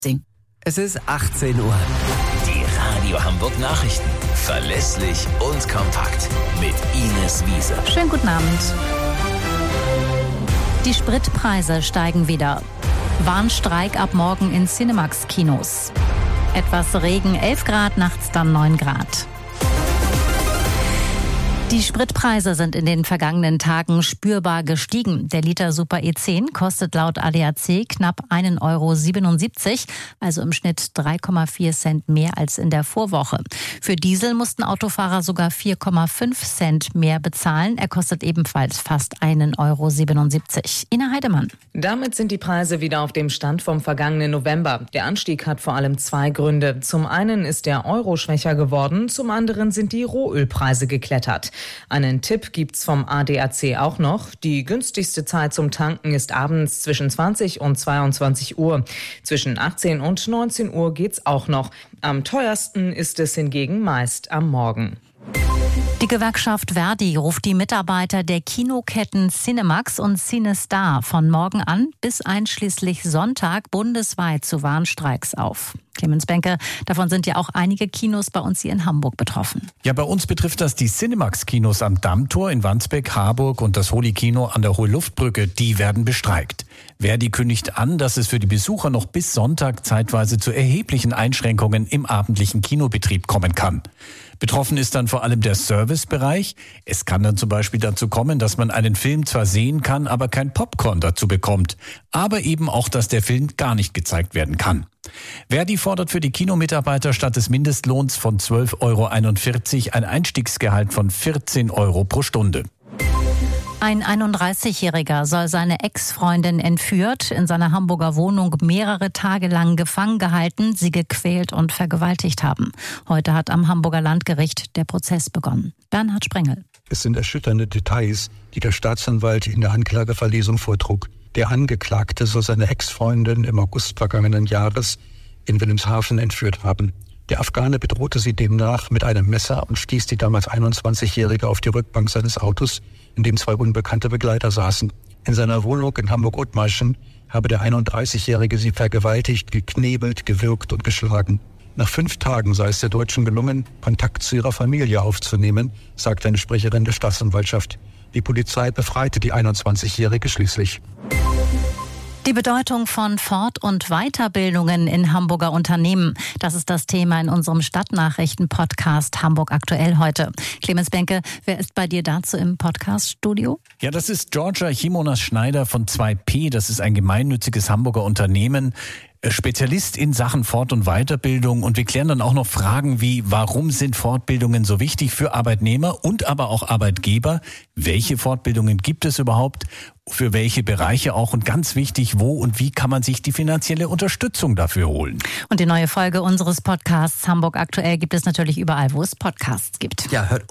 Es ist 18 Uhr. Die Radio Hamburg Nachrichten. Verlässlich und kompakt. Mit Ines Wiese. Schönen guten Abend. Die Spritpreise steigen wieder. Warnstreik ab morgen in Cinemax-Kinos. Etwas Regen, 11 Grad, nachts dann 9 Grad. Die Spritpreise sind in den vergangenen Tagen spürbar gestiegen. Der Liter Super E10 kostet laut ADAC knapp 1,77 €, also im Schnitt 3,4 Cent mehr als in der Vorwoche. Für Diesel mussten Autofahrer sogar 4,5 Cent mehr bezahlen. Er kostet ebenfalls fast 1,77 €. Ina Heidemann. Damit sind die Preise wieder auf dem Stand vom vergangenen November. Der Anstieg hat vor allem zwei Gründe. Zum einen ist der Euro schwächer geworden, zum anderen sind die Rohölpreise geklettert. Einen Tipp gibt's vom ADAC auch noch. Die günstigste Zeit zum Tanken ist abends zwischen 20 und 22 Uhr. Zwischen 18 und 19 Uhr geht's auch noch. Am teuersten ist es hingegen meist am Morgen. Die Gewerkschaft Verdi ruft die Mitarbeiter der Kinoketten Cinemax und CineStar von morgen an bis einschließlich Sonntag bundesweit zu Warnstreiks auf. Clemens Benke, davon sind ja auch einige Kinos bei uns hier in Hamburg betroffen. Ja, bei uns betrifft das die Cinemax-Kinos am Dammtor in Wandsbek, Harburg und das Holi-Kino an der Hohe-Luftbrücke. Die werden bestreikt. Verdi kündigt an, dass es für die Besucher noch bis Sonntag zeitweise zu erheblichen Einschränkungen im abendlichen Kinobetrieb kommen kann. Betroffen ist dann vor allem der Servicebereich. Es kann dann zum Beispiel dazu kommen, dass man einen Film zwar sehen kann, aber kein Popcorn dazu bekommt. Aber eben auch, dass der Film gar nicht gezeigt werden kann. Verdi fordert für die Kinomitarbeiter statt des Mindestlohns von 12,41 € ein Einstiegsgehalt von 14 € pro Stunde. Ein 31-Jähriger soll seine Ex-Freundin entführt, in seiner Hamburger Wohnung mehrere Tage lang gefangen gehalten, sie gequält und vergewaltigt haben. Heute hat am Hamburger Landgericht der Prozess begonnen. Bernhard Sprengel. Es sind erschütternde Details, die der Staatsanwalt in der Anklageverlesung vortrug. Der Angeklagte soll seine Ex-Freundin im August vergangenen Jahres in Wilhelmshaven entführt haben. Der Afghane bedrohte sie demnach mit einem Messer und stieß die damals 21-Jährige auf die Rückbank seines Autos, in dem zwei unbekannte Begleiter saßen. In seiner Wohnung in Hamburg-Othmarschen habe der 31-Jährige sie vergewaltigt, geknebelt, gewürgt und geschlagen. Nach 5 Tagen sei es der Deutschen gelungen, Kontakt zu ihrer Familie aufzunehmen, sagte eine Sprecherin der Staatsanwaltschaft. Die Polizei befreite die 21-Jährige schließlich. Die Bedeutung von Fort- und Weiterbildungen in Hamburger Unternehmen. Das ist das Thema in unserem Stadtnachrichten-Podcast Hamburg aktuell heute. Clemens Benke, wer ist bei dir dazu im Podcast-Studio? Ja, das ist Georgia Chimonas-Schneider von 2P. Das ist ein gemeinnütziges Hamburger Unternehmen. Spezialist in Sachen Fort- und Weiterbildung, und wir klären dann auch noch Fragen wie, warum sind Fortbildungen so wichtig für Arbeitnehmer und aber auch Arbeitgeber? Welche Fortbildungen gibt es überhaupt? Für welche Bereiche auch? Und ganz wichtig, wo und wie kann man sich die finanzielle Unterstützung dafür holen? Und die neue Folge unseres Podcasts Hamburg aktuell gibt es natürlich überall, wo es Podcasts gibt. Ja, hört